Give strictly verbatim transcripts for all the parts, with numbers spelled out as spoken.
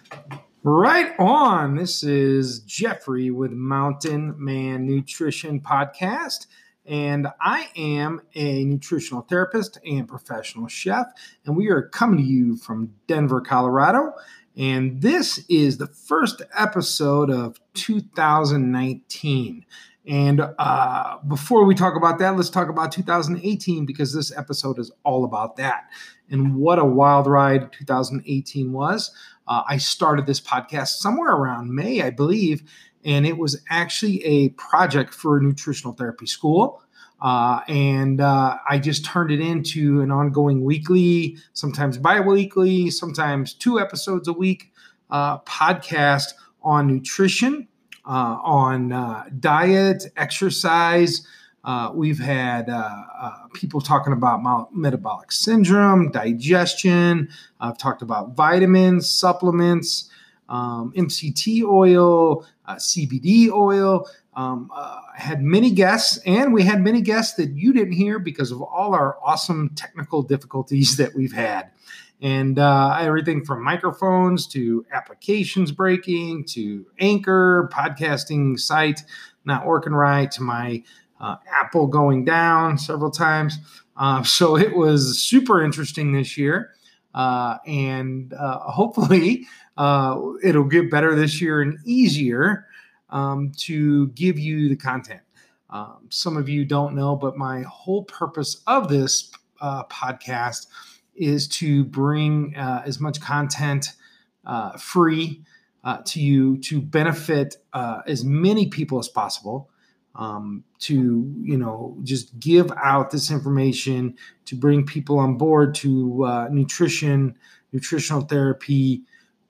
Right on. This is Jeffrey with Mountain Man Nutrition Podcast, and I am a nutritional therapist and professional chef, and we are coming to you from Denver, Colorado. And this is the first episode of two thousand nineteen. And uh, before we talk about that, let's talk about two thousand eighteen, because this episode is all about that. And what a wild ride two thousand eighteen was. Uh, I started this podcast somewhere around May, I believe, and it was actually a project for a nutritional therapy school. Uh, and uh, I just turned it into an ongoing weekly, sometimes bi-weekly, sometimes two episodes a week uh, podcast on nutrition, uh, on uh, diet, exercise. Uh, we've had uh, uh, people talking about mal- metabolic syndrome, digestion. I've talked about vitamins, supplements, um, M C T oil, uh, C B D oil. Um, uh, I had many guests, and we had many guests that you didn't hear because of all our awesome technical difficulties that we've had. And uh, everything from microphones to applications breaking to Anchor, podcasting site not working right, to my Uh, Apple going down several times. Uh, so it was super interesting this year. Uh, and uh, hopefully uh, it'll get better this year and easier um, to give you the content. Um, some of you don't know, but my whole purpose of this uh, podcast is to bring uh, as much content uh, free uh, to you to benefit uh, as many people as possible. Um, to, you know, just give out this information to bring people on board to uh, nutrition, nutritional therapy,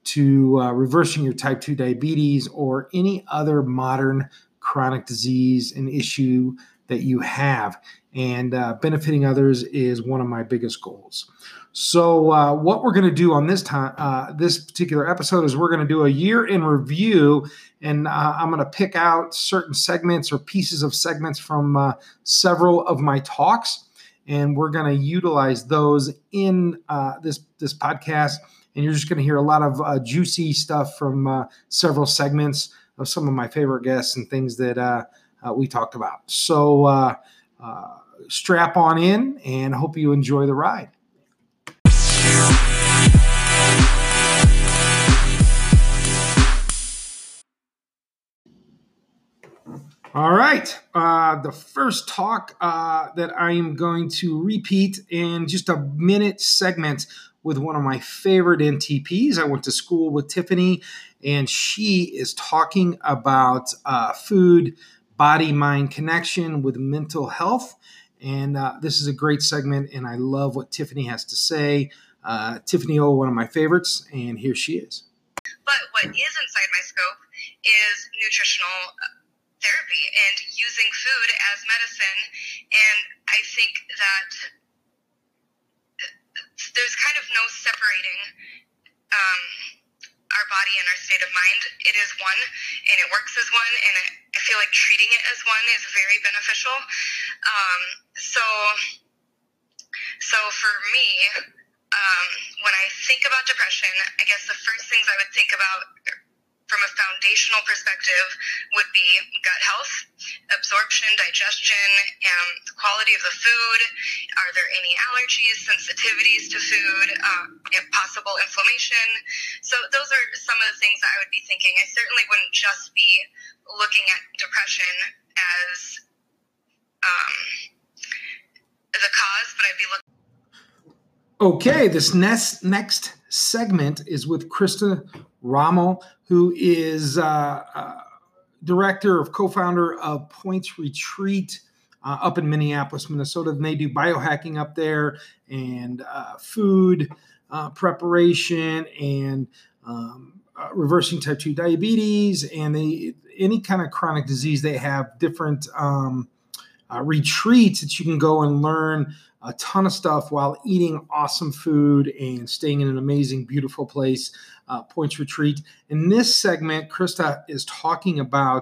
to uh, reversing your type two diabetes or any other modern chronic disease and issue that you have. And uh, benefiting others is one of my biggest goals. So uh, what we're going to do on this time, uh, this particular episode is we're going to do a year in review, and uh, I'm going to pick out certain segments or pieces of segments from uh, several of my talks, and we're going to utilize those in uh, this this podcast. And you're just going to hear a lot of uh, juicy stuff from uh, several segments of some of my favorite guests and things that uh, uh, we talked about. So uh, uh, strap on in, and hope you enjoy the ride. All right. Uh, the first talk uh, that I am going to repeat in just a minute segment with one of my favorite N T Ps. I went to school with Tiffany, and she is talking about uh, food, body-mind connection with mental health. And uh, this is a great segment, and I love what Tiffany has to say. Uh, Tiffany O, one of my favorites, and here she is. But what is inside my scope is nutritional therapy and using food as medicine. And I think that there's kind of no separating um, our body and our state of mind. It is one, and it works as one, and I feel like treating it as one is very beneficial. Um, so, so for me, um, when I think about depression, I guess the first things I would think about from a foundational perspective would be gut health, absorption, digestion, um, the quality of the food. Are there any allergies, sensitivities to food, um, if possible inflammation? So those are some of the things that I would be thinking. I certainly wouldn't just be looking at depression as um, the cause, but I'd be looking. Okay, this next next segment is with Krista Rommel, who is uh, uh, director of co-founder of Points Retreat uh, up in Minneapolis, Minnesota. And they do biohacking up there and uh, food uh, preparation and um, uh, reversing type two diabetes and they, any kind of chronic disease. They have different um, uh, retreats that you can go and learn a ton of stuff while eating awesome food and staying in an amazing, beautiful place, uh, Points Retreat. In this segment, Krista is talking about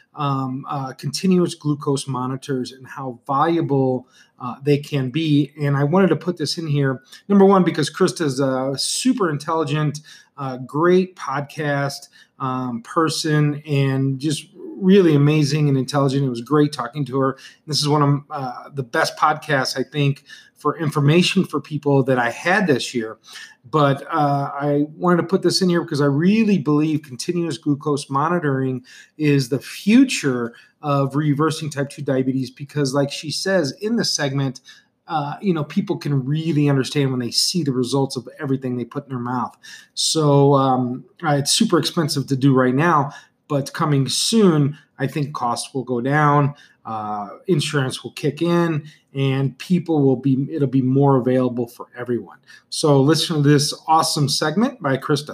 um, uh, continuous glucose monitors and how valuable uh, they can be. And I wanted to put this in here, number one, because Krista is a super intelligent, uh, great podcast um, person, and just really amazing and intelligent. It was great talking to her. This is one of uh, the best podcasts, I think, for information for people that I had this year. But uh, I wanted to put this in here because I really believe continuous glucose monitoring is the future of reversing type two diabetes, because like she says in the segment, uh, you know, people can really understand when they see the results of everything they put in their mouth. So um, it's super expensive to do right now, but coming soon, I think costs will go down, uh, insurance will kick in, and people will be, it'll be more available for everyone. So listen to this awesome segment by Krista.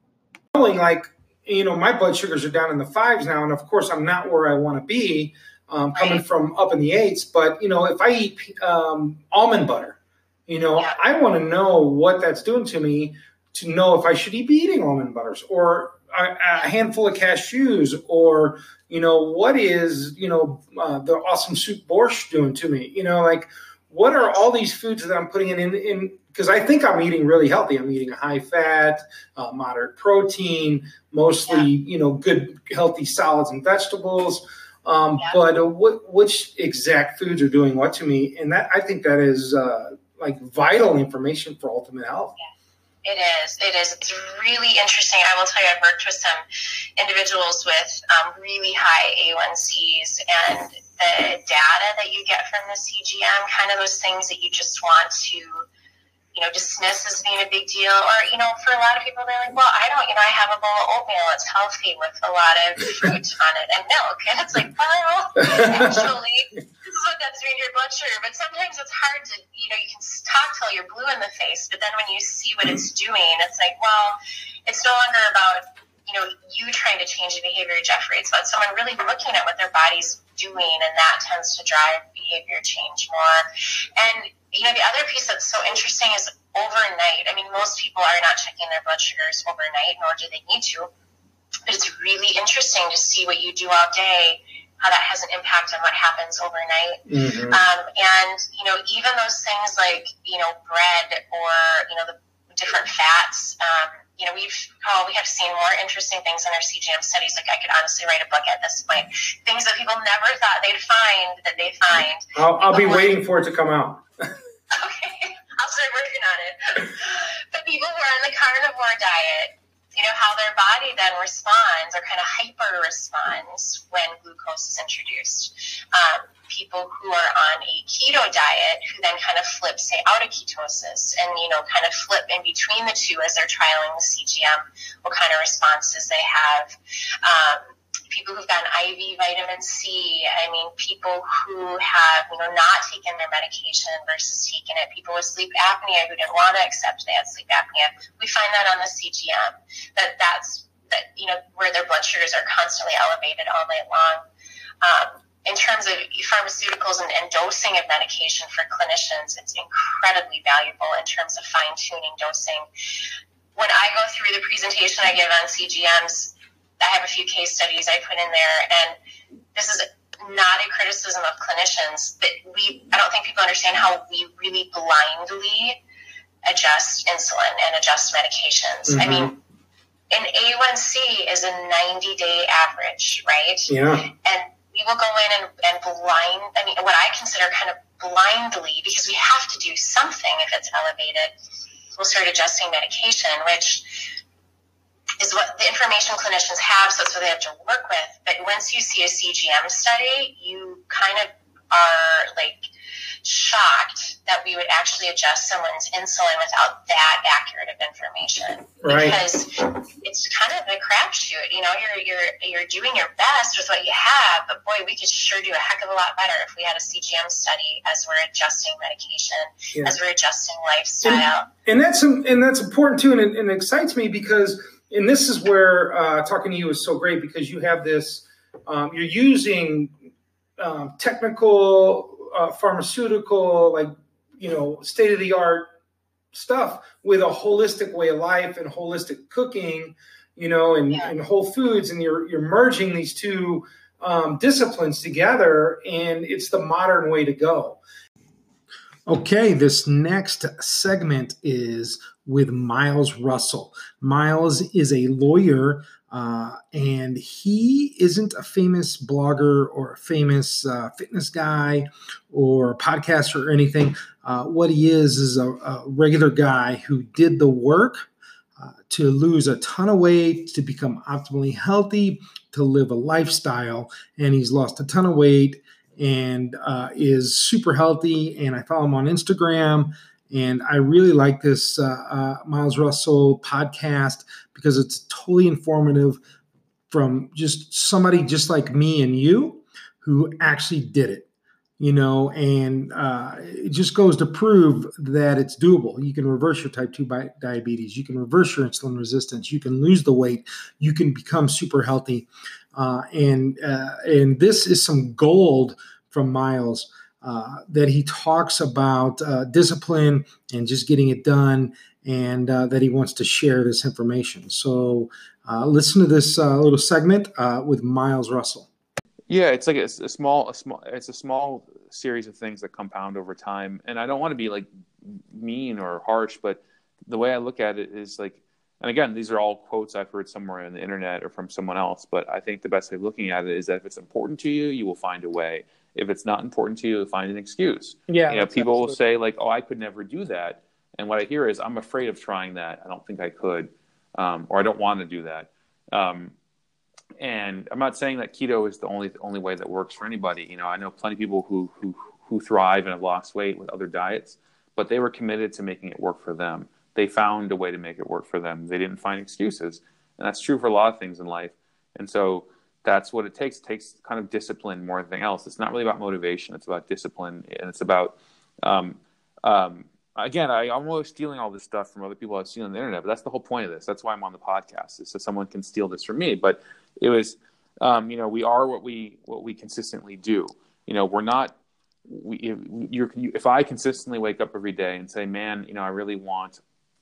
Like, you know, my blood sugars are down in the fives now, and of course I'm not where I want to be, um, coming from up in the eights. But, you know, if I eat um, almond butter, you know, yeah. I want to know what that's doing to me to know if I should be eating almond butters or a, a handful of cashews, or, you know, what is, you know, uh, the awesome soup borscht doing to me? You know, like, what are all these foods that I'm putting in, in, in because I think I'm eating really healthy. I'm eating high fat, uh, moderate protein, mostly, yeah. you know, good, healthy solids and vegetables. Um, yeah. But uh, what, which exact foods are doing what to me? And that, I think that is uh, like vital information for ultimate health. Yeah. It is. It is. It's really interesting. I will tell you, I've worked with some individuals with um, really high A one C's, and the data that you get from the C G M, kind of those things that you just want to, you know, dismiss as being a big deal. Or, you know, for a lot of people, they're like, well, I don't, you know, I have a bowl of oatmeal. It's healthy with a lot of fruit on it and milk. And it's like, well, actually, this is what that's doing to your blood sugar. But sometimes it's hard to, you know, you can talk till you're blue in the face, but then when you see what it's doing, it's like, well, it's no longer about, you know, you trying to change the behavior of Jeffrey. It's about someone really looking at what their body's doing, and that tends to drive behavior change more. And, you know, the other piece that's so interesting is overnight. I mean, most people are not checking their blood sugars overnight, nor do they need to. But it's really interesting to see what you do all day, how that has an impact on what happens overnight. Mm-hmm. Um, and, you know, even those things like, you know, bread or, you know, the different fats, um, you know, we've, oh, we have seen more interesting things in our C G M studies. Like, I could honestly write a book at this point. Things that people never thought they'd find that they find. I'll, I'll be waiting for it to come out. Okay, I'll start working on it. But people who are on the carnivore diet, you know, how their body then responds or kind of hyper responds when glucose is introduced. Um, people who are on a keto diet who then kind of flip, say, out of ketosis and, you know, kind of flip in between the two as they're trialing the C G M, what kind of responses they have. Um, people who've gotten I V vitamin C, I mean, people who have, you know, not taken their medication versus taking it, people with sleep apnea who didn't want to accept they had sleep apnea. We find that on the C G M, that that's, that, you know, where their blood sugars are constantly elevated all night long. Um, in terms of pharmaceuticals and, and dosing of medication for clinicians, it's incredibly valuable in terms of fine-tuning dosing. When I go through the presentation I give on C G Ms, I have a few case studies I put in there, and this is not a criticism of clinicians, but we, I don't think people understand how we really blindly adjust insulin and adjust medications. Mm-hmm. I mean, an A one C is a ninety-day average, right? Yeah. And we will go in and, and blind, I mean, what I consider kind of blindly, because we have to do something if it's elevated, we'll start adjusting medication, which is what the information clinicians have, so that's what they have to work with. But once you see a C G M study, you kind of are like shocked that we would actually adjust someone's insulin without that accurate of information. Right. Because it's kind of a crapshoot. You know, you're you're you're doing your best with what you have, but boy, we could sure do a heck of a lot better if we had a C G M study as we're adjusting medication, yeah. as we're adjusting lifestyle. And, and that's and that's important too, and it, and it excites me because, and this is where uh, talking to you is so great, because you have this, um, you're using um, technical. Uh, pharmaceutical, like, you know, state-of-the-art stuff with a holistic way of life and holistic cooking, you know, and, yeah. and whole foods, and you're you're merging these two um, disciplines together, and it's the modern way to go. Okay, this next segment is with Miles Russell. Miles is a lawyer, uh, and he isn't a famous blogger or a famous uh, fitness guy or a podcaster or anything. Uh, what he is is a, a regular guy who did the work uh, to lose a ton of weight, to become optimally healthy, to live a lifestyle, and he's lost a ton of weight and uh, is super healthy. And I follow him on Instagram. And I really like this uh, uh, Miles Russell podcast because it's totally informative from just somebody just like me and you who actually did it, you know, and uh, it just goes to prove that it's doable. You can reverse your type two diabetes. You can reverse your insulin resistance. You can lose the weight. You can become super healthy. Uh, and uh, and this is some gold from Miles uh, that he talks about uh, discipline and just getting it done, and uh, that he wants to share this information. So uh, listen to this uh, little segment uh, with Miles Russell. Yeah, it's like a, a small, a small, it's a small series of things that compound over time. And I don't want to be like mean or harsh, but the way I look at it is like, and again, these are all quotes I've heard somewhere on the internet or from someone else, but I think the best way of looking at it is that if it's important to you, you will find a way. If it's not important to you, you'll find an excuse. Yeah, you know, people absolutely. will say like, oh, I could never do that. And what I hear is, I'm afraid of trying that. I don't think I could, um, or I don't want to do that. Um, and I'm not saying that keto is the only the only way that works for anybody. You know, I know plenty of people who who who thrive and have lost weight with other diets, but they were committed to making it work for them. They found a way to make it work for them. They didn't find excuses. And that's true for a lot of things in life. And so that's what it takes. It takes kind of discipline more than anything else. It's not really about motivation. It's about discipline. And it's about, um, um, again, I, I'm always stealing all this stuff from other people I've seen on the internet, but that's the whole point of this. That's why I'm on the podcast, is so someone can steal this from me. But it was, um, you know, we are what we, what we consistently do. You know, we're not, we, if, you're, you, if I consistently wake up every day and say, man, you know, I really want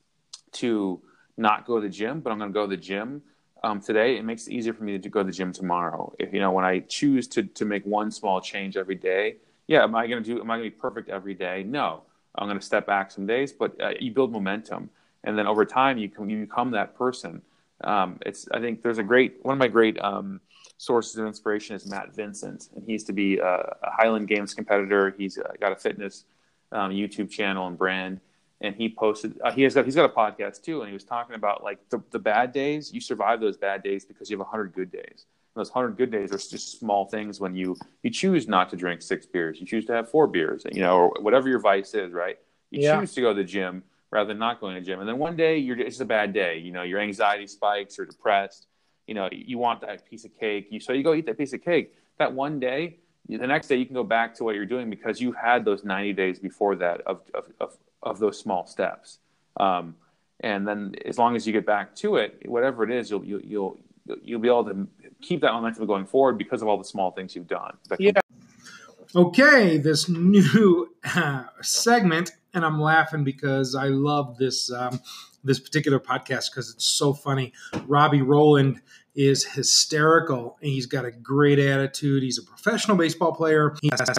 to not go to the gym, but I'm going to go to the gym um, today, it makes it easier for me to go to the gym tomorrow. If, you know, when I choose to, to make one small change every day, yeah, am I going to do, am I going to be perfect every day? No, I'm going to step back some days, but uh, you build momentum. And then over time, you can, you become that person. Um, it's, I think there's a great, one of my great um, sources of inspiration is Matt Vincent. And he used to be a, a Highland Games competitor. He's uh, got a fitness um, YouTube channel and brand. And he posted, uh, he has got, he's got a podcast too. And he was talking about like the, the bad days, you survive those bad days because you have a hundred good days. And those hundred good days are just small things when you, you choose not to drink six beers, you choose to have four beers, you know, or whatever your vice is, right? You yeah. choose to go to the gym rather than not going to the gym. And then one day you're, it's a bad day, you know, your anxiety spikes, you're depressed, you know, you want that piece of cake. You, so you go eat that piece of cake. That one day, the next day you can go back to what you're doing because you had those ninety days before that of, of, of, of those small steps. Um, and then as long as you get back to it, whatever it is, you'll, you'll, you'll, you'll be able to keep that momentum going forward because of all the small things you've done. Yeah. Okay. This new uh, segment, and I'm laughing because I love this, um, this particular podcast because it's so funny. Robbie Rowland is hysterical, and he's got a great attitude. He's a professional baseball player,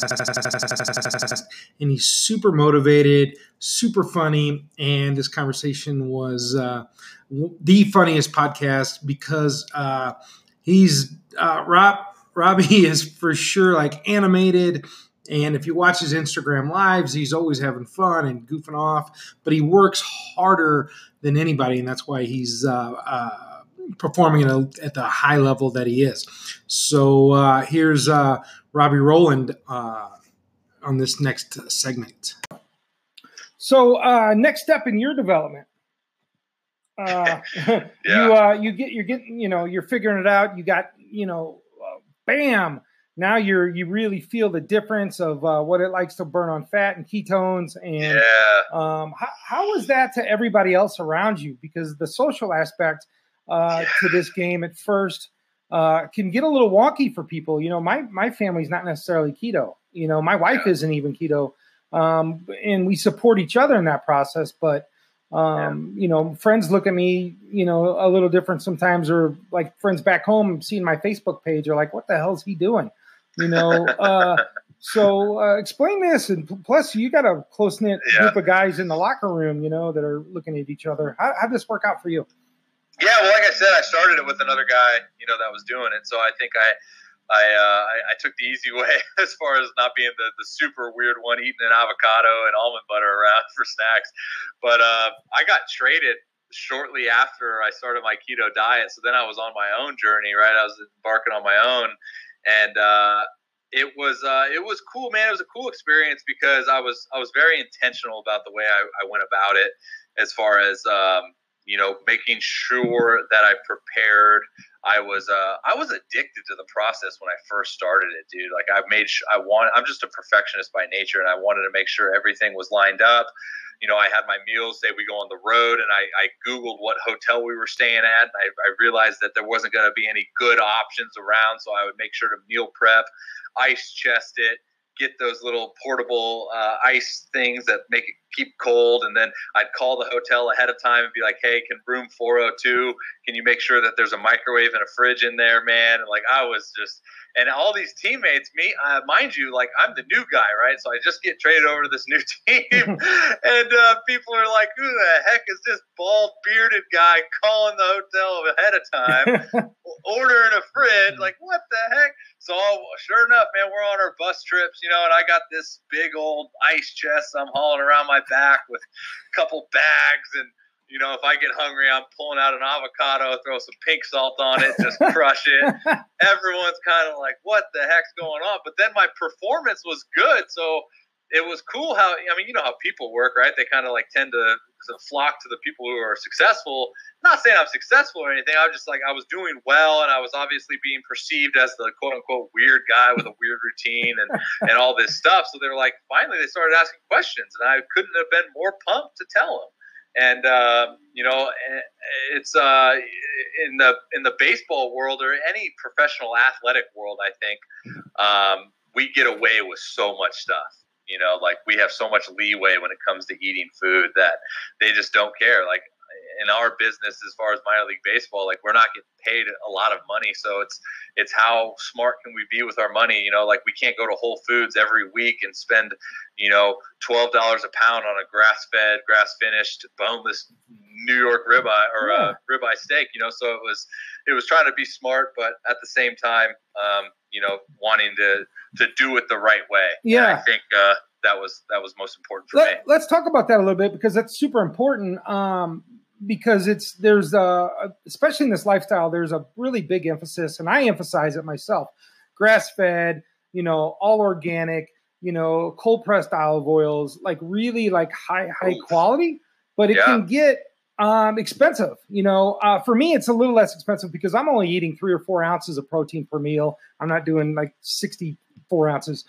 and he's super motivated, super funny. And this conversation was uh, the funniest podcast because uh, he's uh, Rob. Robbie is for sure like animated. And if you watch his Instagram lives, he's always having fun and goofing off, but he works harder than anybody. And that's why he's uh, uh, performing at, a, at the high level that he is. So uh, here's uh, Robbie Rowland uh, on this next segment. So uh, next step in your development, uh, yeah. you uh, you get you're getting you know you're figuring it out. You got you know, uh, bam. Now you're you really feel the difference of uh, what it likes to burn on fat and ketones, and yeah. um, how, how is that to everybody else around you? Because the social aspect uh, yeah. to this game at first uh, can get a little wonky for people. You know, my my family's not necessarily keto. You know, my wife yeah. isn't even keto, um, and we support each other in that process. But Um, yeah. You know, friends look at me, you know, a little different sometimes, or like friends back home seeing my Facebook page are like, what the hell is he doing? You know, uh, so uh, explain this. And plus you got a close knit yeah. group of guys in the locker room, you know, that are looking at each other. How, how'd this work out for you? Yeah, well, like I said, I started it with another guy, you know, that was doing it. So I think I, I, uh, I, I took the easy way as far as not being the, the super weird one, eating an avocado and almond butter around for snacks. But uh, I got traded shortly after I started my keto diet. So then I was on my own journey, right? I was embarking on my own, and uh, it was uh, it was cool, man. It was a cool experience because I was I was very intentional about the way I, I went about it, as far as um, you know, making sure that I prepared. I was uh, I was addicted to the process when I first started it, dude. Like I made, sh- I want, I'm just a perfectionist by nature, and I wanted to make sure everything was lined up. You know, I had my meals. Say we go on the road, and I, I Googled what hotel we were staying at, and I, I realized that there wasn't going to be any good options around, so I would make sure to meal prep, ice chest it, get those little portable uh, ice things that make it keep cold. And then I'd call the hotel ahead of time and be like, hey, can room four oh two, can you make sure that there's a microwave and a fridge in there, man? And like, I was just, and all these teammates, me, uh, mind you, like I'm the new guy, right? So I just get traded over to this new team and uh, people are like, who the heck is this bald bearded guy calling the hotel ahead of time, ordering a fridge? Like, what the heck? So sure enough, man, we're on our bus trips, you know, and I got this big old ice chest I'm hauling around my back with a couple bags. And, you know, if I get hungry, I'm pulling out an avocado, throw some pink salt on it, just crush it. Everyone's kind of like, what the heck's going on? But then my performance was good. So it was cool how, I mean, you know how people work, right? They kind of like tend to, to flock to the people who are successful. Not saying I'm successful or anything. I was just like, I was doing well, and I was obviously being perceived as the quote unquote weird guy with a weird routine and, and all this stuff. So they were like, finally they started asking questions, and I couldn't have been more pumped to tell them. And, uh, you know, it's uh, in the in the baseball world or any professional athletic world, I think um, we get away with so much stuff. You know, like we have so much leeway when it comes to eating food that they just don't care. Like in our business, as far as minor league baseball, like we're not getting paid a lot of money. So it's, it's how smart can we be with our money? You know, like we can't go to Whole Foods every week and spend, you know, twelve dollars a pound on a grass fed, grass finished, boneless New York ribeye or a uh, ribeye steak, you know? So it was, it was trying to be smart, but at the same time, um, you know, wanting to, to do it the right way. Yeah. And I think, uh, that was, that was most important for Let, me. Let's talk about that a little bit, because that's super important. Um, because it's, there's a, especially in this lifestyle, there's a really big emphasis, and I emphasize it myself, grass fed, you know, all organic, you know, cold pressed olive oils, like really like high, high Oof. quality, but it yeah. can get um, expensive. You know, uh, for me, it's a little less expensive because I'm only eating three or four ounces of protein per meal. I'm not doing like sixty-four ounces.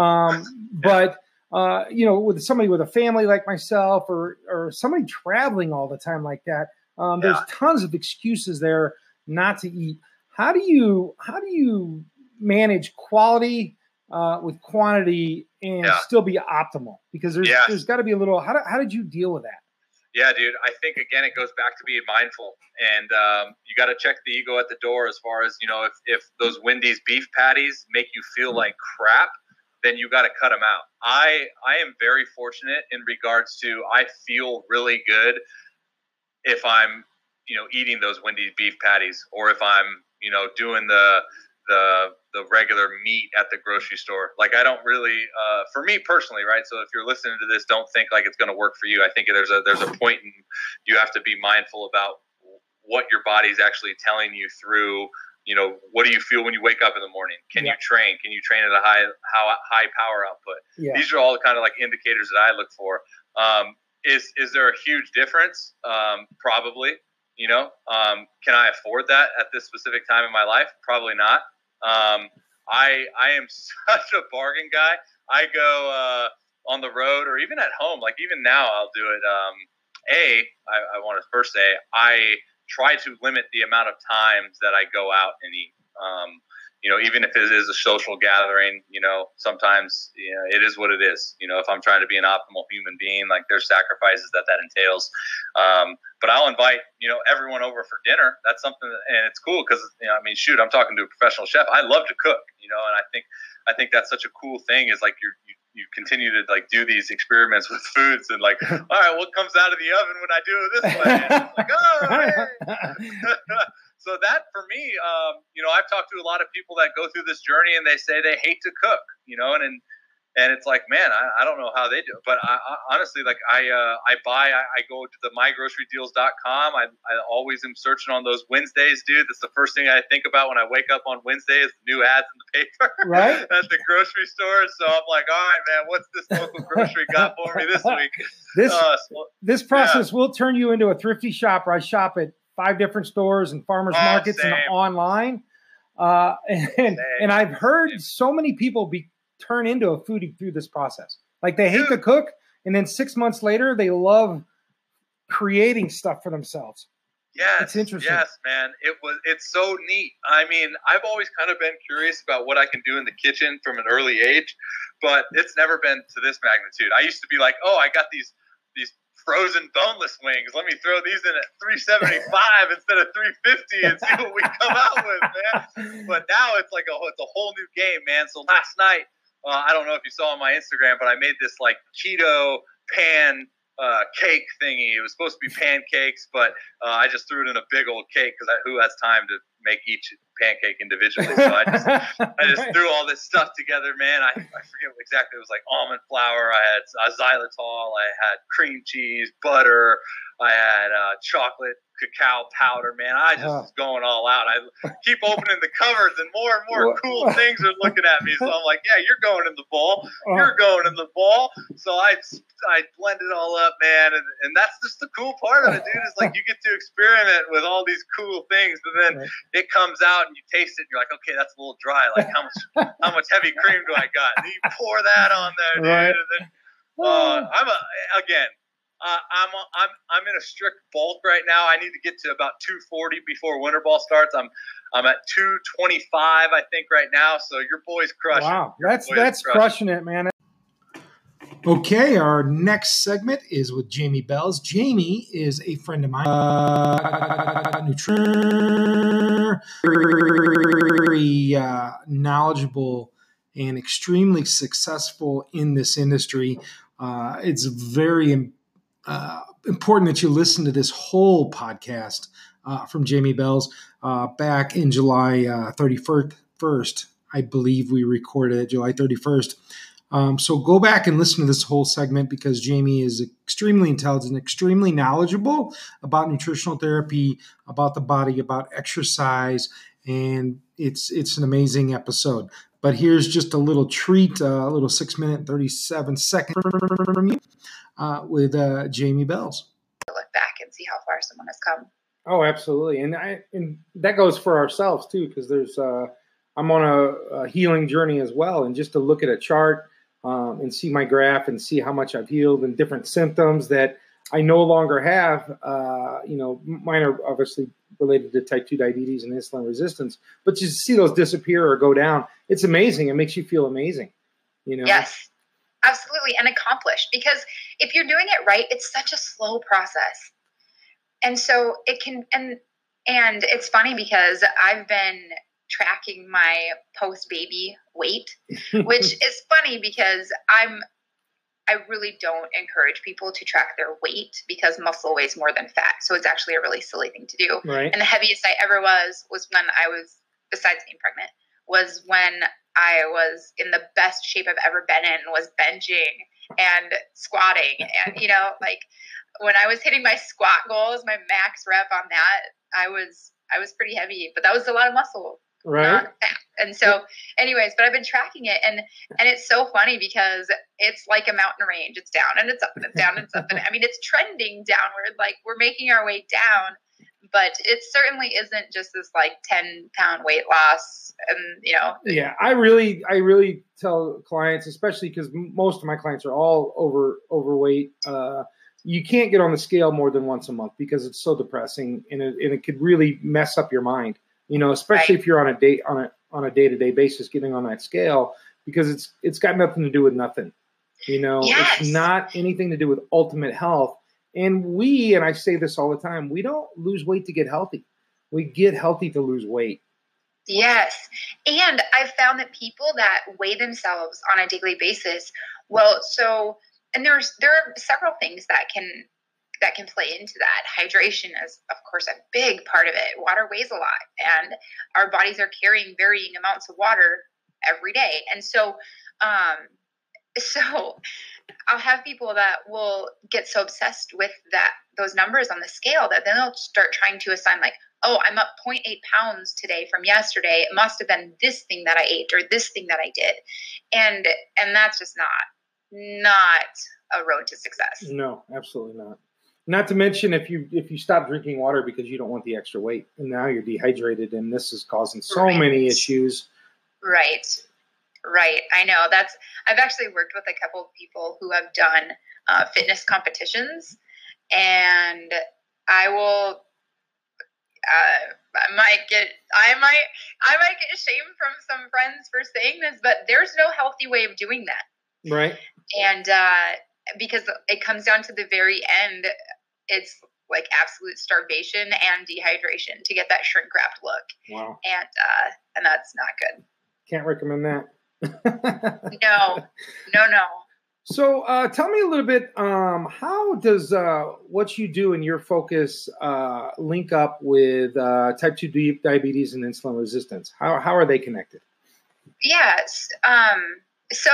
Um, but, uh, you know, with somebody with a family like myself, or, or somebody traveling all the time like that, um, there's yeah. tons of excuses there not to eat. How do you, how do you manage quality uh, with quantity and yeah. still be optimal? Because there's, yes. there's gotta be a little, how, do, how did you deal with that? Yeah, dude, I think, again, it goes back to being mindful, and um, you got to check the ego at the door as far as, you know, if, if those Wendy's beef patties make you feel like crap, then you got to cut them out. I, I am very fortunate in regards to, I feel really good if I'm, you know, eating those Wendy's beef patties, or if I'm, you know, doing the, the, the regular meat at the grocery store. Like, I don't really, uh, for me personally, right? So if you're listening to this, don't think like it's going to work for you. I think there's a, there's a point in, you have to be mindful about what your body's actually telling you through, you know, what do you feel when you wake up in the morning? Can yeah. you train? Can you train at a high, how high power output? Yeah. These are all the kind of like indicators that I look for. Um, is, is there a huge difference? Um, probably, you know, um, can I afford that at this specific time in my life? Probably not. Um, I, I am such a bargain guy. I go, uh, on the road, or even at home. Like even now I'll do it. Um, a, I, I want to first say, I try to limit the amount of times that I go out and eat. Um, you know, even if it is a social gathering, you know, sometimes, you know, it is what it is. You know, if I'm trying to be an optimal human being, like there's sacrifices that that entails. Um, but I'll invite, you know, everyone over for dinner. That's something that, and it's cool because, you know, I mean, shoot, I'm talking to a professional chef. I love to cook, you know, and I think, I think that's such a cool thing is like you're, you, you continue to like do these experiments with foods and like, all right, what comes out of the oven when I do it this way? And it's like, oh, hey. So that for me, um, you know, I've talked to a lot of people that go through this journey and they say they hate to cook, you know, and, and, and it's like, man, I, I don't know how they do it. But I, I, honestly, like I, uh, I buy, I, I go to the my grocery deals dot com. I, I always am searching on those Wednesdays, dude. That's the first thing I think about when I wake up on Wednesday is the new ads in the paper right at the grocery store. So I'm like, all right, man, what's this local grocery got for me this week? This, uh, so, this process yeah. will turn you into a thrifty shopper. I shop at five different stores and farmers oh, markets same. and online. Uh, and, and I've heard same. so many people be turn into a foodie through this process. Like they hate Dude. to cook, and then six months later, they love creating stuff for themselves. Yes, it's interesting. Yes, man. It was. It's so neat. I mean, I've always kind of been curious about what I can do in the kitchen from an early age, but it's never been to this magnitude. I used to be like, oh, I got these these frozen boneless wings. Let me throw these in at three seventy-five instead of three fifty and see what we come out with, man. But now it's like a it's a whole new game, man. So last night. Uh, I don't know if you saw on my Instagram, but I made this like keto pan uh, cake thingy. It was supposed to be pancakes, but uh, I just threw it in a big old cake because who has time to make each pancake individually? So I just I just threw all this stuff together, man. I, I forget what exactly. It was like almond flour. I had uh, xylitol. I had cream cheese, butter. I had uh, chocolate cacao powder, man. I just was going all out. I keep opening the covers and more and more cool things are looking at me. So I'm like, yeah, you're going in the bowl. You're going in the bowl. So I, I blend it all up, man. And, and that's just the cool part of it, dude, is like you get to experiment with all these cool things. And then right. it comes out and you taste it and you're like, okay, that's a little dry. Like how much, how much heavy cream do I got? And you pour that on there, dude. Right. And then, uh, I'm a, again, Uh, I'm I'm I'm in a strict bulk right now. I need to get to about two forty before winter ball starts. I'm I'm at two twenty-five, I think, right now. So your boy's crushing. Wow, that's that's crushing. crushing it, man. Okay, our next segment is with Jamie Bells. Jamie is a friend of mine, uh, nutrition, very uh, knowledgeable and extremely successful in this industry. Uh, it's very Uh, important that you listen to this whole podcast uh, from Jamie Bells. Uh, back in July uh, thirty-first, I believe we recorded it, July thirty-first. Um, so go back and listen to this whole segment because Jamie is extremely intelligent, extremely knowledgeable about nutritional therapy, about the body, about exercise, and it's it's an amazing episode. But here's just a little treat, uh, a little six minute, thirty-seven second from you. Uh, with uh, Jamie Bells. Look back and see how far someone has come. Oh, absolutely, and I and that goes for ourselves too, because there's uh, I'm on a, a healing journey as well, and just to look at a chart um, and see my graph and see how much I've healed and different symptoms that I no longer have. Uh, you know, mine are obviously related to type two diabetes and insulin resistance, but just see those disappear or go down. It's amazing. It makes you feel amazing. You know. Yes. Absolutely, and accomplished, because if you're doing it right, it's such a slow process. And so it can, and and it's funny because I've been tracking my post-baby weight, which is funny because I'm, I really don't encourage people to track their weight because muscle weighs more than fat. So it's actually a really silly thing to do. Right. And the heaviest I ever was, was when I was, besides being pregnant, was when I was in the best shape I've ever been in, was benching and squatting. And, you know, like when I was hitting my squat goals, my max rep on that, I was, I was pretty heavy, but that was a lot of muscle. Right. And so anyways, but I've been tracking it and, and it's so funny because it's like a mountain range. It's down and it's up and it's down and it's up. And I mean, it's trending downward. Like we're making our way down, but it certainly isn't just this like ten pound weight loss. And, you know, yeah, I really, I really tell clients, especially because most of my clients are all over overweight. Uh, you can't get on the scale more than once a month because it's so depressing and it, and it could really mess up your mind, you know, especially right. if you're on a date, on a, on a day-to-day basis getting on that scale, because it's it's got nothing to do with nothing. You know, Yes. It's not anything to do with ultimate health. And we, and I say this all the time, we don't lose weight to get healthy. We get healthy to lose weight. Yes. And I've found that people that weigh themselves on a daily basis, well, so, and there's, there are several things that can, that can play into that. Hydration is, of course, a big part of it. Water weighs a lot, and our bodies are carrying varying amounts of water every day. And so, um, so I'll have people that will get so obsessed with that, those numbers on the scale, that then they'll start trying to assign like, oh, I'm up zero point eight pounds today from yesterday. It must have been this thing that I ate or this thing that I did. And, and that's just not, not a road to success. No, absolutely not. Not to mention if you, if you stop drinking water because you don't want the extra weight, and now you're dehydrated, and this is causing so Right. many issues. Right. Right. I know. That's, I've actually worked with a couple of people who have done uh, fitness competitions, and I will, uh, I might get, I might, I might get shamed from some friends for saying this, but there's no healthy way of doing that. Right. And uh, because it comes down to the very end, it's like absolute starvation and dehydration to get that shrink wrapped look. Wow. And, uh, and that's not good. Can't recommend that. No, no, no. So uh, tell me a little bit, um, how does uh, what you do and your focus uh, link up with uh, type two diabetes and insulin resistance? How, how are they connected? Yes. Um, so,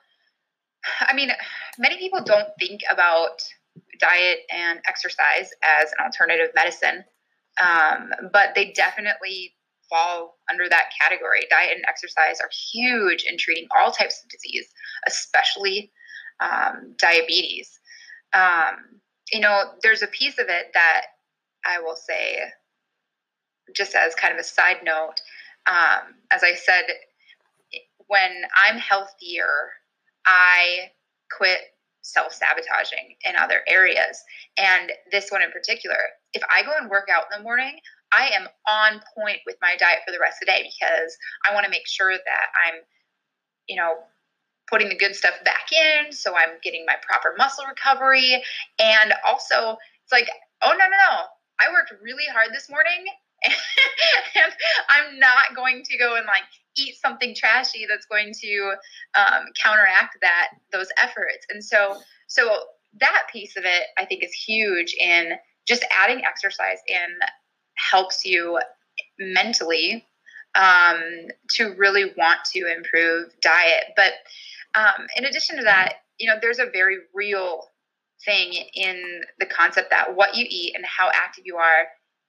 I mean, many people don't think about diet and exercise as an alternative medicine, um, but they definitely fall under that category. Diet and exercise are huge in treating all types of disease, especially um, diabetes. Um, you know, there's a piece of it that I will say, just as kind of a side note, um, as I said, when I'm healthier, I quit self-sabotaging in other areas. And this one in particular, if I go and work out in the morning, I am on point with my diet for the rest of the day, because I want to make sure that I'm, you know, putting the good stuff back in. So I'm getting my proper muscle recovery. And also it's like, oh, no, no, no. I worked really hard this morning, and I'm not going to go and like eat something trashy that's going to um, counteract that, those efforts. And so, so that piece of it, I think, is huge in just adding exercise in helps you mentally um, to really want to improve diet. But um, in addition to that, you know, there's a very real thing in the concept that what you eat and how active you are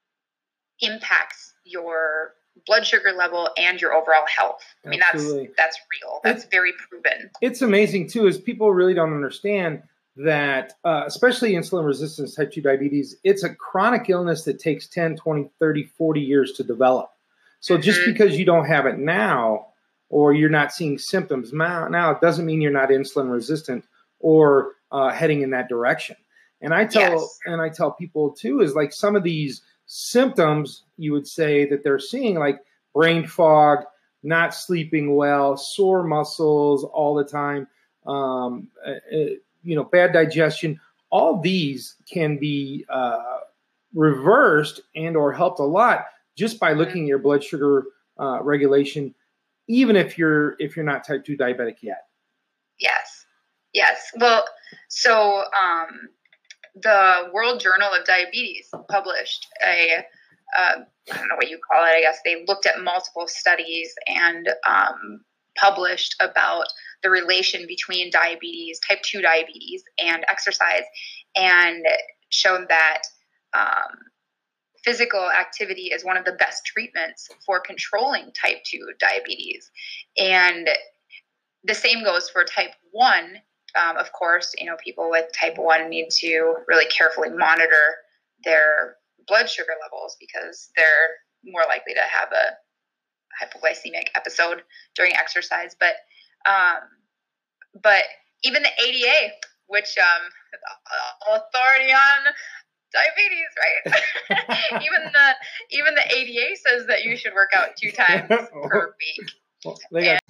impacts your blood sugar level and your overall health. I mean, Absolutely. that's, that's real. That's It, very proven. It's amazing too, is people really don't understand that, uh, especially insulin resistance, type two diabetes, it's a chronic illness that takes ten, twenty, thirty, forty years to develop. So mm-hmm. just because you don't have it now, or you're not seeing symptoms now, now it doesn't mean you're not insulin resistant or uh, heading in that direction. And I tell, yes. and I tell people too, is like some of these symptoms you would say that they're seeing, like brain fog, not sleeping well, sore muscles all the time, um, uh, you know, bad digestion, all these can be uh, reversed and or helped a lot just by looking at your blood sugar uh, regulation, even if you're if you're not type two diabetic yet. Yes. Yes. Well, so um, the World Journal of Diabetes published a, uh, I don't know what you call it, I guess they looked at multiple studies and um, published about the relation between diabetes, type two diabetes, and exercise, and showed that um, physical activity is one of the best treatments for controlling type two diabetes. And the same goes for type one. Um, of course, you know, people with type one need to really carefully monitor their blood sugar levels, because they're more likely to have a hypoglycemic episode during exercise. But um, but even the A D A, which um, authority on diabetes, right? even the even the A D A says that you should work out two times per week. Well, they got-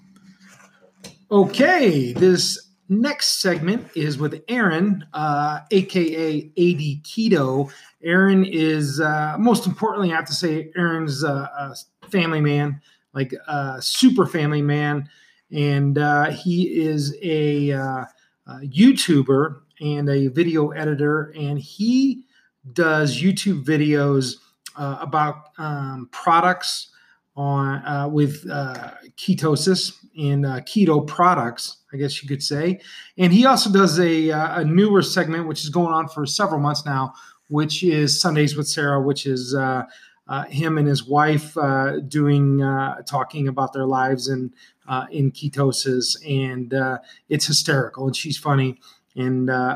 okay, this next segment is with Aaron, uh, aka A D Keto. Aaron is uh, most importantly, I have to say, Aaron's uh, a family man, like a super family man, and uh, he is a, uh, a YouTuber and a video editor, and he does YouTube videos uh, about um, products on uh, with uh, ketosis and uh, keto products, I guess you could say. And he also does a, uh, a newer segment, which is going on for several months now, which is Sundays with Sarah, which is uh, uh, him and his wife uh, doing uh, talking about their lives in uh, in ketosis, and uh, it's hysterical, and she's funny. And uh,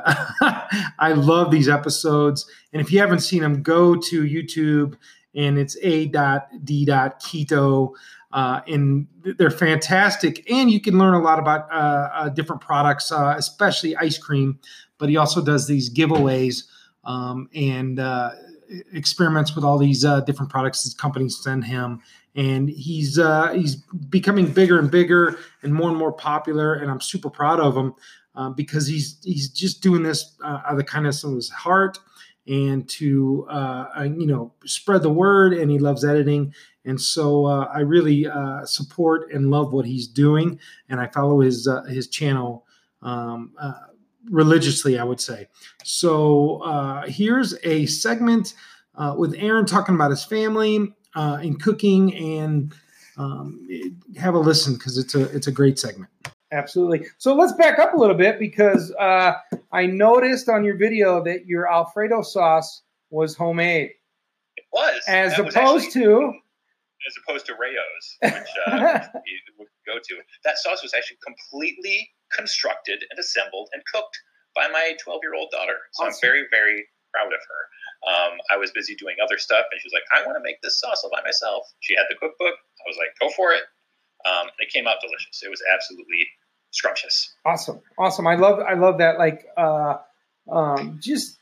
I love these episodes. And if you haven't seen them, go to YouTube, and it's a d keto. Uh, and they're fantastic. And you can learn a lot about uh, uh, different products, uh, especially ice cream. But he also does these giveaways um, and uh, experiments with all these uh, different products his companies send him. And he's uh, he's becoming bigger and bigger and more and more popular. And I'm super proud of him. Um, because he's he's just doing this uh, out of the kindness of his heart, and to uh, you know spread the word. And he loves editing, and so uh, I really uh, support and love what he's doing, and I follow his uh, his channel um, uh, religiously, I would say. So uh, here's a segment uh, with Aaron talking about his family uh, and cooking, and um, have a listen because it's a it's a great segment. Absolutely. So let's back up a little bit, because uh, I noticed on your video that your Alfredo sauce was homemade. It was. As that opposed was actually, to... As opposed to Rayo's, which uh, we would go to. That sauce was actually completely constructed and assembled and cooked by my twelve-year-old daughter. So awesome. I'm very, very proud of her. Um, I was busy doing other stuff, and she was like, I want to make this sauce all by myself. She had the cookbook. I was like, go for it. Um, it came out delicious. It was absolutely scrumptious. Awesome. Awesome. I love, I love that. Like, uh, um, just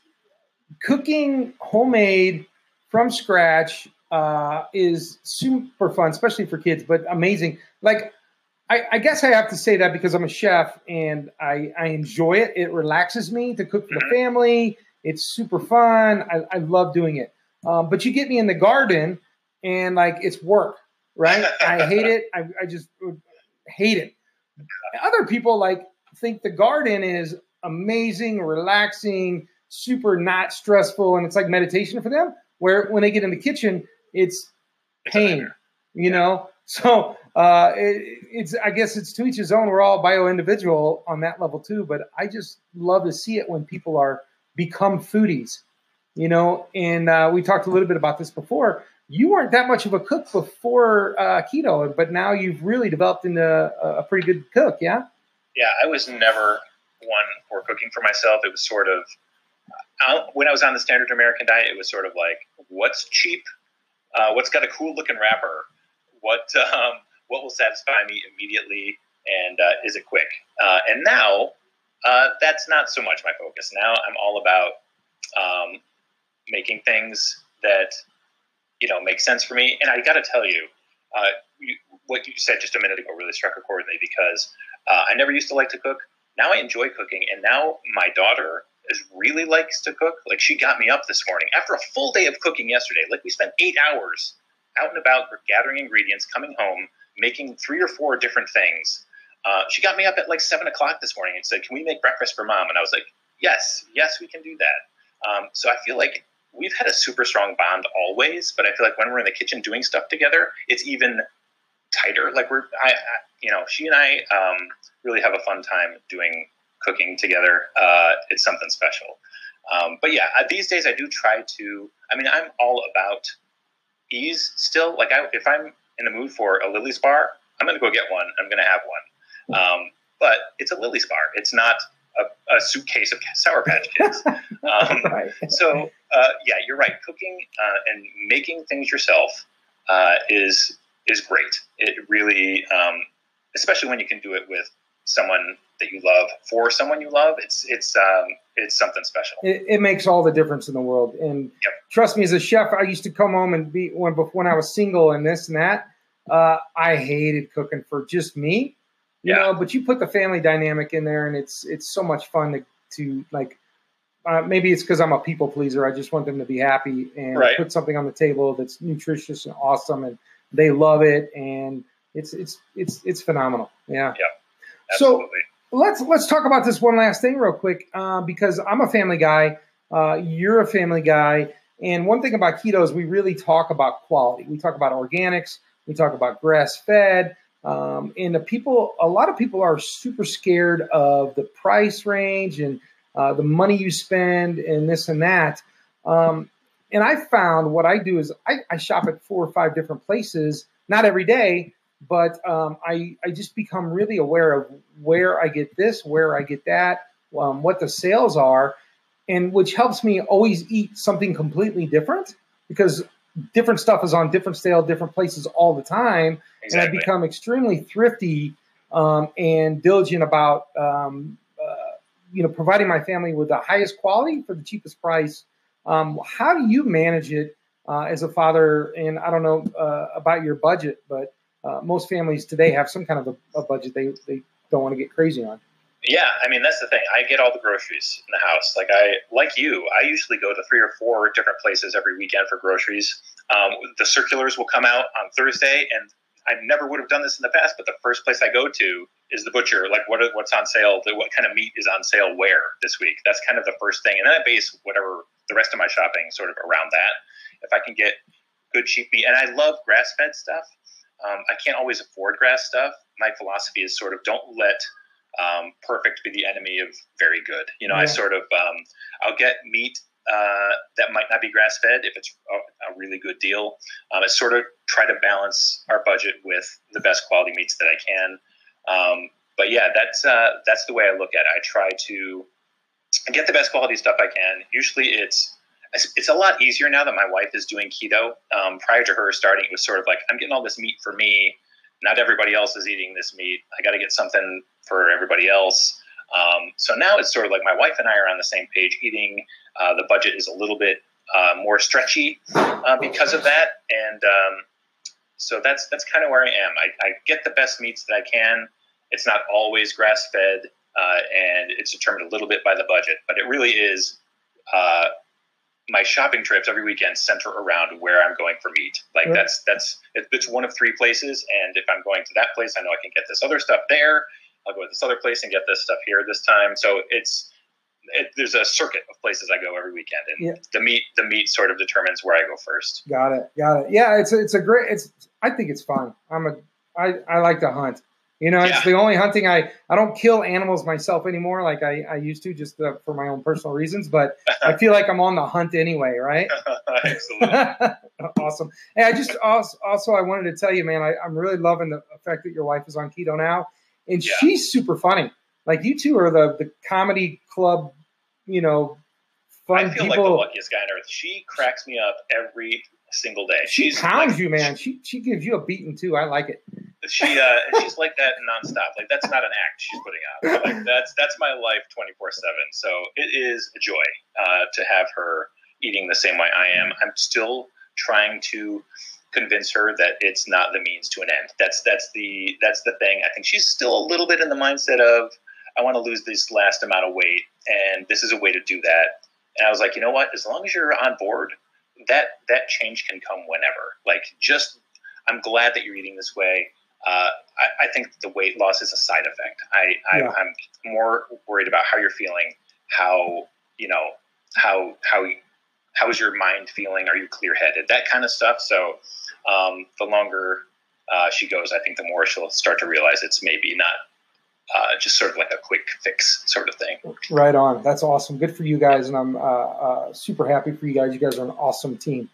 cooking homemade from scratch, uh, is super fun, especially for kids, but amazing. Like, I, I guess I have to say that because I'm a chef and I, I enjoy it. It relaxes me to cook for mm-hmm. the family. It's super fun. I, I love doing it. Um, but you get me in the garden and like, it's work. Right? I hate it. I, I just hate it. Other people like think the garden is amazing, relaxing, super not stressful, and it's like meditation for them. Where when they get in the kitchen, it's pain, you know? So uh, it, it's, I guess it's to each his own. We're all bio-individual on that level too, but I just love to see it when people are become foodies, you know? And uh, we talked a little bit about this before. You weren't that much of a cook before uh, keto, but now you've really developed into a, a pretty good cook, yeah? Yeah, I was never one for cooking for myself. It was sort of, uh, when I was on the standard American diet, it was sort of like, what's cheap? Uh, what's got a cool looking wrapper? What um, what will satisfy me immediately? And uh, is it quick? Uh, and now, uh, that's not so much my focus. Now I'm all about um, making things that you know, makes sense for me. And I got to tell you, uh, you, what you said just a minute ago really struck a chord with me, because uh, I never used to like to cook. Now I enjoy cooking. And now my daughter is really likes to cook. Like, she got me up this morning after a full day of cooking yesterday. Like, we spent eight hours out and about gathering ingredients, coming home, making three or four different things. Uh, she got me up at like seven o'clock this morning and said, can we make breakfast for mom? And I was like, yes, yes, we can do that. Um, so I feel like we've had a super strong bond always, but I feel like when we're in the kitchen doing stuff together, it's even tighter. Like we're, I, I you know, she and I um, really have a fun time doing cooking together. Uh, it's something special. Um, but yeah, these days I do try to, I mean, I'm all about ease still. Like I, if I'm in the mood for a Lily's bar, I'm going to go get one. I'm going to have one. Um, but it's a Lily's bar. It's not a, a suitcase of Sour Patch Kids. Um, right. So uh, yeah, you're right. Cooking uh, and making things yourself uh, is is great. It really, um, especially when you can do it with someone that you love for someone you love, it's it's um, it's something special. It, it makes all the difference in the world. And Yep. trust me, as a chef, I used to come home and be when when I was single and this and that. Uh, I hated cooking for just me, you Yeah. know. But you put the family dynamic in there, and it's it's so much fun to to like. Uh, maybe it's because I'm a people pleaser. I just want them to be happy and Right. put something on the table that's nutritious and awesome, and they love it, and it's it's it's it's phenomenal. Yeah. Yeah. So Absolutely. let's let's talk about this one last thing real quick, uh, because I'm a family guy. Uh, you're a family guy, and one thing about keto is we really talk about quality. We talk about organics. We talk about grass fed. Um, and the people, a lot of people are super scared of the price range and uh, the money you spend and this and that. Um, and I found what I do is I, I shop at four or five different places, not every day, but um, I, I just become really aware of where I get this, where I get that, um, what the sales are, and which helps me always eat something completely different because different stuff is on different sale, different places all the time. Exactly. And I become extremely thrifty um, and diligent about, um, uh, you know, providing my family with the highest quality for the cheapest price. Um, how do you manage it uh, as a father? And I don't know uh, about your budget, but uh, most families today have some kind of a, a budget they, they don't want to get crazy on. Yeah, I mean, that's the thing. I get all the groceries in the house. Like I, like you, I usually go to three or four different places every weekend for groceries. Um, the circulars will come out on Thursday, and I never would have done this in the past, but the first place I go to is the butcher. Like, what what's on sale? What kind of meat is on sale where this week? That's kind of the first thing. And then I base whatever the rest of my shopping sort of around that. If I can get good, cheap meat. And I love grass-fed stuff. Um, I can't always afford grass stuff. My philosophy is sort of don't let um, perfect be the enemy of very good. You know, Yeah. I sort of, um, I'll get meat uh, that might not be grass-fed if it's a, a really good deal. Um, I sort of try to balance our budget with the best quality meats that I can. Um, but yeah, that's uh, that's the way I look at it. I try to get the best quality stuff I can. Usually it's it's a lot easier now that my wife is doing keto. Um, prior to her starting, it was sort of like, I'm getting all this meat for me. Not everybody else is eating this meat. I got to get something for everybody else. Um, so now it's sort of like my wife and I are on the same page eating. Uh, the budget is a little bit uh, more stretchy uh, because of that. And um, so that's that's kind of where I am. I, I get the best meats that I can. It's not always grass-fed, uh, and it's determined a little bit by the budget. But it really is uh, my shopping trips every weekend center around where I'm going for meat. Like Right. that's that's it's one of three places, and if I'm going to that place, I know I can get this other stuff there. I'll go to this other place and get this stuff here this time. So it's it, there's a circuit of places I go every weekend, and Yeah. the meat the meat sort of determines where I go first. Got it. Got it. Yeah, it's a, it's a great. It's I think it's fun. I'm a I, I like to hunt. You know, Yeah. it's the only hunting I I don't kill animals myself anymore like I, I used to just uh, for my own personal reasons. But I feel like I'm on the hunt anyway, right? Absolutely. Awesome. Hey, I just also, also I wanted to tell you, man, I, I'm really loving the fact that your wife is on keto now, and Yeah. she's super funny. Like you two are the the comedy club, you know, fun I feel people. like the luckiest guy on earth. She cracks me up every single day. She She's pounds like, you, man. She she gives you a beating too. I like it. She uh, and she's like that nonstop. Like that's not an act she's putting on. Like that's that's my life twenty-four seven. So it is a joy uh, to have her eating the same way I am. I'm still trying to convince her that it's not the means to an end. That's that's the that's the thing. I think she's still a little bit in the mindset of I want to lose this last amount of weight, and this is a way to do that. And I was like, you know what? As long as you're on board, that that change can come whenever. Like, just I'm glad that you're eating this way. Uh, I, I think the weight loss is a side effect. I, I Yeah. I'm more worried about how you're feeling, how you know how how how is your mind feeling? Are you clear headed? That kind of stuff. So um, the longer uh, she goes, I think the more she'll start to realize it's maybe not uh, just sort of like a quick fix sort of thing. Right on. That's awesome. Good for you guys, and I'm uh, uh, super happy for you guys. You guys are an awesome team.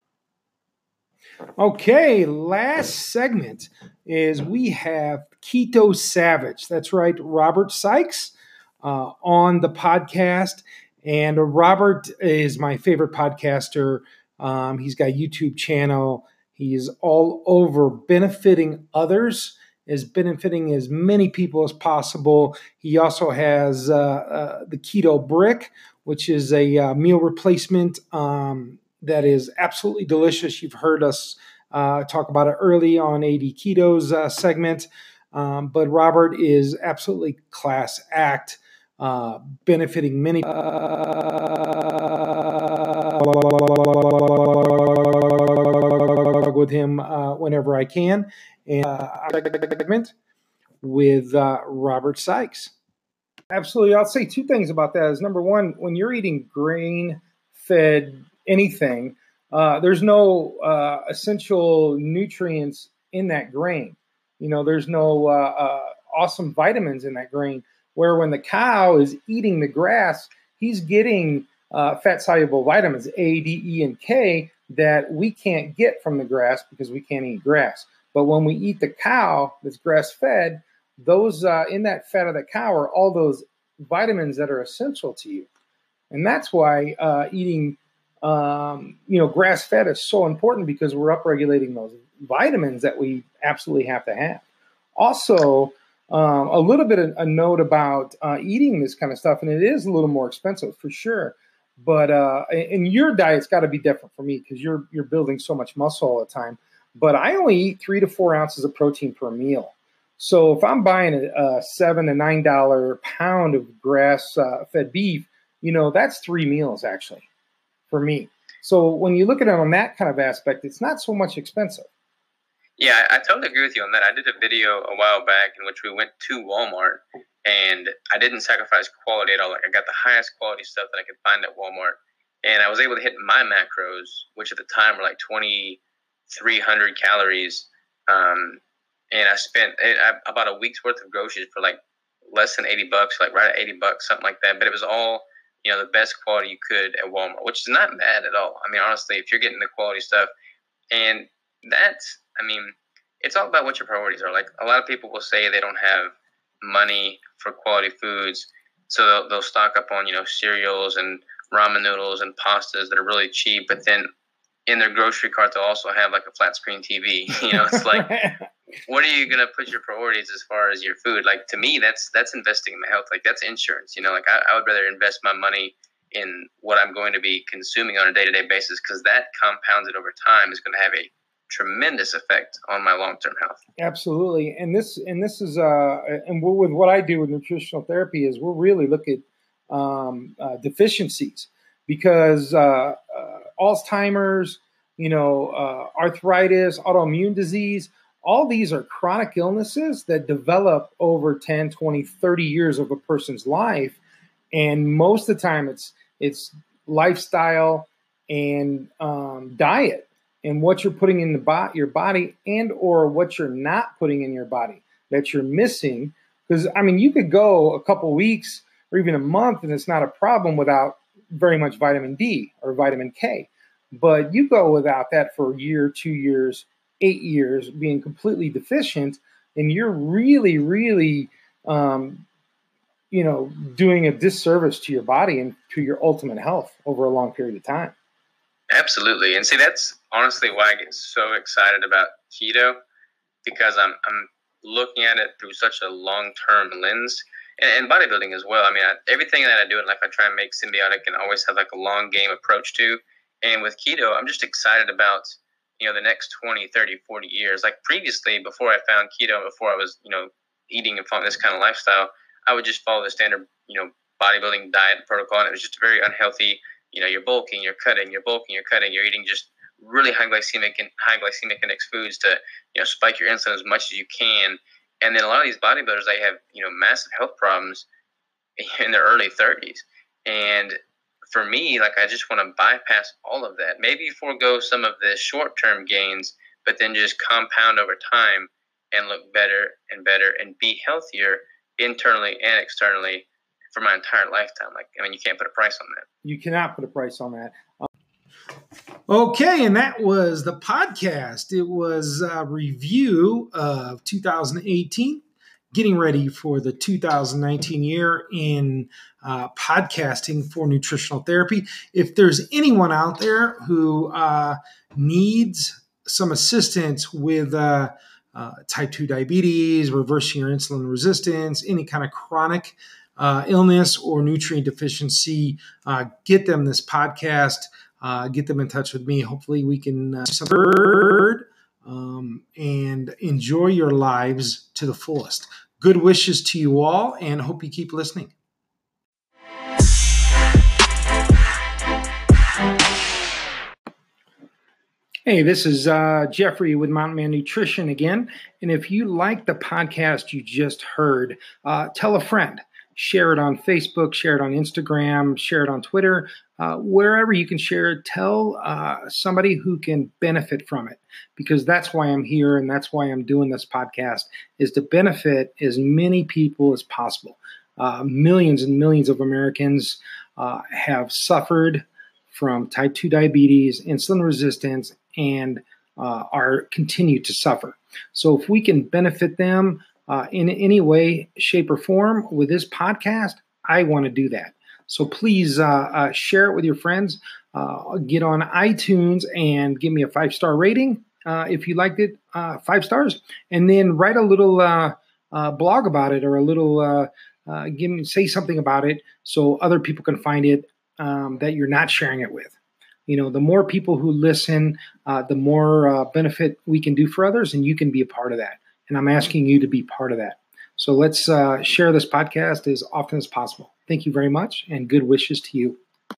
Okay, last segment is we have Keto Savage. That's right, Robert Sykes uh, on the podcast. And Robert is my favorite podcaster. Um, he's got a YouTube channel. He is all over benefiting others is benefiting as many people as possible. He also has uh, uh, the Keto Brick, which is a uh, meal replacement um, that is absolutely delicious. You've heard us uh, talk about it early on A D Keto's uh, segment. Um, but Robert is absolutely class act, uh, benefiting many. Uh, with him uh, whenever I can, and uh, segment with uh, Robert Sykes. Absolutely, I'll say two things about that. Is number one, when you're eating grain-fed anything, uh, there's no uh, essential nutrients in that grain. You know, there's no uh, uh, awesome vitamins in that grain. Where when the cow is eating the grass, he's getting uh, fat-soluble vitamins A, D, E, and K that we can't get from the grass because we can't eat grass. But when we eat the cow that's grass-fed, those uh, in that fat of the cow are all those vitamins that are essential to you. And that's why uh, eating, um, you know, grass-fed is so important, because we're upregulating those vitamins that we absolutely have to have. Also, um, a little bit of a note about uh, eating this kind of stuff, and it is a little more expensive for sure. But uh, and your diet's got to be different for me, because you're you're building so much muscle all the time. But I only eat three to four ounces of protein per meal. So if I'm buying a, a seven to nine dollar pound of grass-fed uh, beef, you know, that's three meals actually for me. So when you look at it on that kind of aspect, it's not so much expensive. Yeah, I totally agree with you on that. I did a video a while back in which we went to Walmart, and I didn't sacrifice quality at all. Like, I got the highest quality stuff that I could find at Walmart, and I was able to hit my macros, which at the time were like twenty-three hundred calories. Um, and I spent I, about a week's worth of groceries for like less than eighty bucks, like right at eighty bucks, something like that. But it was all, you know, the best quality you could at Walmart, which is not bad at all. I mean, honestly, if you're getting the quality stuff, and that's, I mean, it's all about what your priorities are. Like, a lot of people will say they don't have money for quality foods, so they'll, they'll stock up on, you know, cereals and ramen noodles and pastas that are really cheap, but then in their grocery cart they'll also have like a flat screen T V. You know, it's like, what are you going to put your priorities as far as your food? Like, to me, that's that's investing in my health. Like, that's insurance. You know, like I, I would rather invest my money in what I'm going to be consuming on a day-to-day basis, because that compounded over time is going to have a tremendous effect on my long-term health. Absolutely. And this, and this is, uh, and with what I do with nutritional therapy is we'll really look at um, uh, deficiencies, because uh, uh, Alzheimer's, you know, uh, arthritis, autoimmune disease, all these are chronic illnesses that develop over ten, twenty, thirty years of a person's life. And most of the time it's, it's lifestyle and um, diet, and what you're putting in the bo- your body, and or what you're not putting in your body that you're missing. Because, I mean, you could go a couple weeks or even a month and it's not a problem without very much vitamin D or vitamin K. But you go without that for a year, two years, eight years, being completely deficient, and you're really, really, um, you know, doing a disservice to your body and to your ultimate health over a long period of time. Absolutely. And see, that's honestly why I get so excited about keto, because I'm I'm looking at it through such a long-term lens, and, and bodybuilding as well. I mean, I, everything that I do in life, I try and make symbiotic and always have like a long game approach to. And with keto, I'm just excited about, you know, the next twenty, thirty, forty years. Like previously, before I found keto, before I was, you know, eating and following this kind of lifestyle, I would just follow the standard, you know, bodybuilding diet protocol, and it was just very unhealthy. You know, you're bulking, you're cutting, you're bulking, you're cutting, you're eating just really high glycemic and high glycemic index foods to, you know, spike your insulin as much as you can. And then a lot of these bodybuilders, they have, you know, massive health problems in their early thirties. And for me, like, I just want to bypass all of that. Maybe forego some of the short-term gains, but then just compound over time and look better and better and be healthier internally and externally for my entire lifetime. Like, I mean, you can't put a price on that. You cannot put a price on that. Um, okay, and that was the podcast. It was a review of two thousand eighteen, getting ready for the two thousand nineteen year in uh, podcasting for nutritional therapy. If there's anyone out there who uh, needs some assistance with uh, uh, type two diabetes, reversing your insulin resistance, any kind of chronic uh, illness or nutrient deficiency, uh, get them this podcast, uh, get them in touch with me. Hopefully we can uh, um, and enjoy your lives to the fullest. Good wishes to you all, and hope you keep listening. Hey, this is uh, Jeffrey with Mountain Man Nutrition again. And if you like the podcast you just heard, uh, tell a friend. Share it on Facebook, share it on Instagram, share it on Twitter, uh, wherever you can share it. Tell uh, somebody who can benefit from it, because that's why I'm here and that's why I'm doing this podcast, is to benefit as many people as possible. Uh, millions and millions of Americans uh, have suffered from type two diabetes, insulin resistance, and uh, are continue to suffer. So if we can benefit them Uh, in any way, shape, or form with this podcast, I want to do that. So please uh, uh, share it with your friends. Uh, get on iTunes and give me a five-star rating uh, if you liked it, uh, five stars. And then write a little uh, uh, blog about it, or a little, uh, uh, give me, say something about it so other people can find it um, that you're not sharing it with. You know, the more people who listen, uh, the more uh, benefit we can do for others, and you can be a part of that. And I'm asking you to be part of that. So let's uh, share this podcast as often as possible. Thank you very much, and good wishes to you.